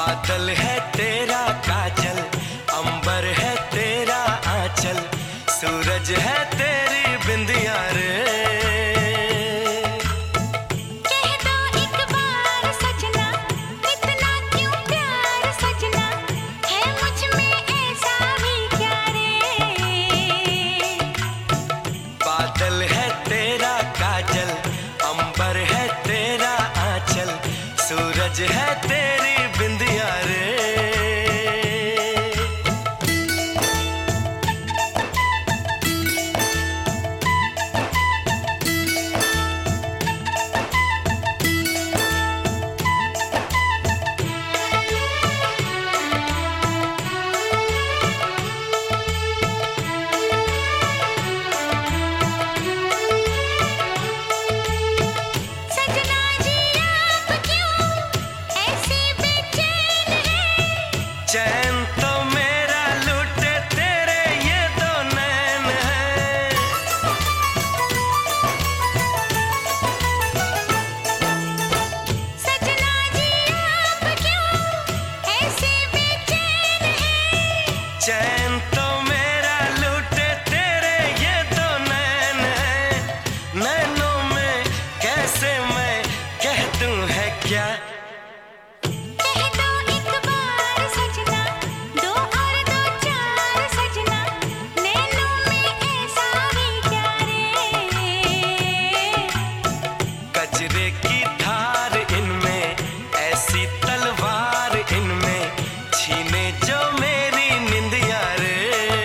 बादल है तेरा काजल, अंबर है तेरा आंचल, सूरज है तेरी बिंदिया रे। कह दो एक बार सजना, इतना क्यों प्यार सजना, है मुझ में ऐसा भी क्या रे। बादल है तेरा काजल, अंबर है तेरा आंचल, सूरज है तेरी बिंदिया रे। चैन तो मेरा लूटे तेरे ये दो नैन हैं। सजना जी आप क्यों ऐसे बेचैन हैं। चैन तो मेरा लूटे तेरे ये दो नैन हैं। नैनों में कैसे मैं कह दूं है क्या। कजरे की धार इनमें, ऐसी तलवार इनमें, छीने जो मेरी निंदिया रे।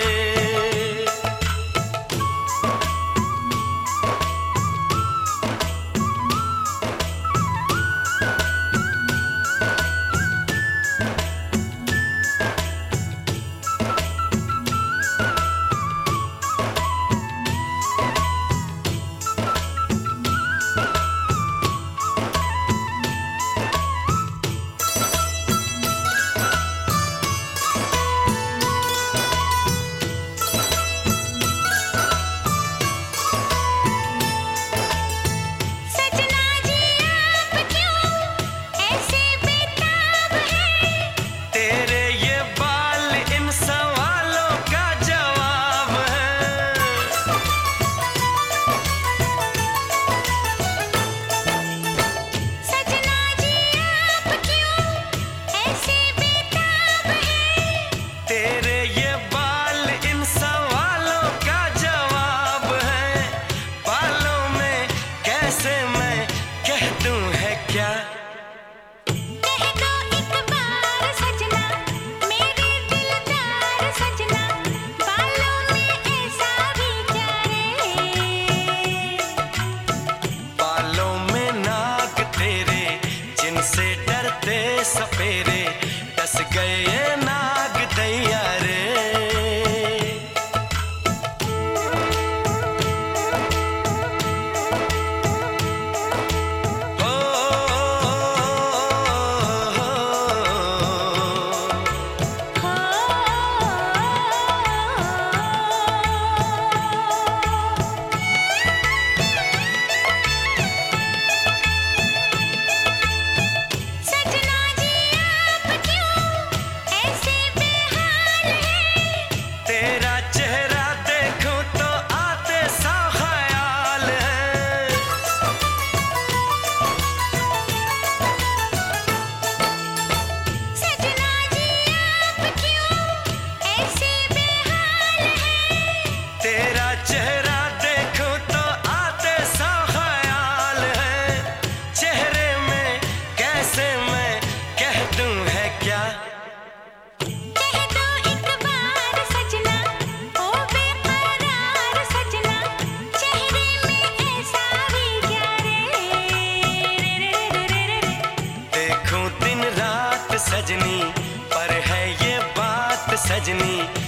से डरते सपेरे, डस गए नाग दैया रे। सजनी पर है ये बात सजनी,